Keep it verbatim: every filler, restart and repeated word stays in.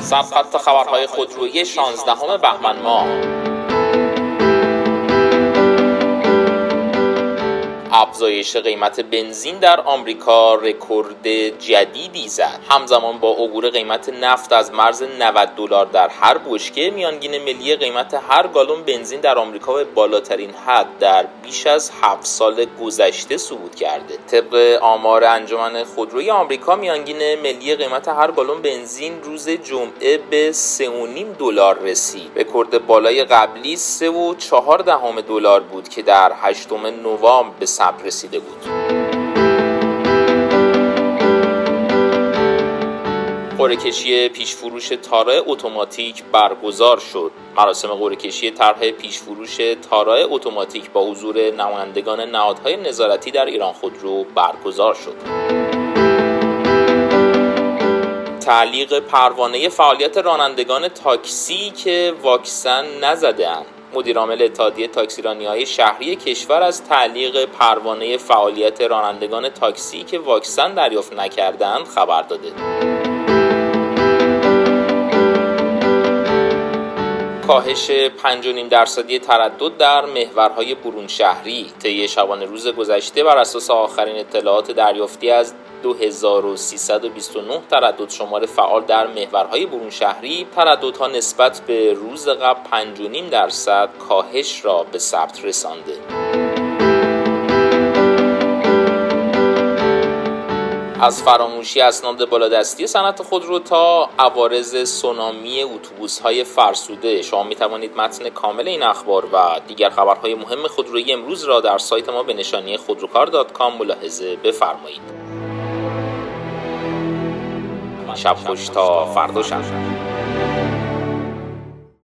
سرخط خبرهای خودرویی شانزدهم بهمن ماه. افزایش قیمت بنزین در آمریکا رکورد جدیدی زد. همزمان با عبور قیمت نفت از مرز نود دلار در هر بشکه، میانگین ملی قیمت هر گالون بنزین در آمریکا به بالاترین حد در بیش از هفت سال گذشته صعود کرده. طبق آمار انجمن خودروی آمریکا، میانگین ملی قیمت هر گالون بنزین روز جمعه به سه و نیم دلار رسید. رکورد بالای قبلی سه و چهار دهم دلار بود که در هشتم نوامبر به ثبت رسیده بود. قرعه‌کشی پیشفروش تارای اتوماتیک برگزار شد. مراسم قرعه‌کشی طرح پیشفروش تارای اتوماتیک با حضور نمایندگان نهادهای نظارتی در ایران خودرو برگزار شد. تعلیق پروانه فعالیت رانندگان تاکسی که واکسن نزده‌اند. مدیرعامل اتحادیه تاکسیرانی‌های شهری کشور از تعلیق پروانه فعالیت رانندگان تاکسی که واکسن دریافت نکردند خبر داده. کاهش پنج و نیم درصدی تردد در محورهای برون شهری. طی شبانه روز گذشته بر اساس آخرین اطلاعات دریافتی از دو هزار و سیصد و بیست و نه تردد شمار فعال در محورهای برون شهری، ترددها نسبت به روز قبل پنج و نیم درصد کاهش را به ثبت رسانده. از فراموشی اسناد بالادستی صنعت خودرو تا عوارض سونامی اتوبوس‌های فرسوده، شما می‌توانید متن کامل این اخبار و دیگر خبرهای مهم خودرویی امروز را در سایت ما به نشانی خودروکار دات کام ملاحظه بفرمایید. شب خوش تا فردا شب.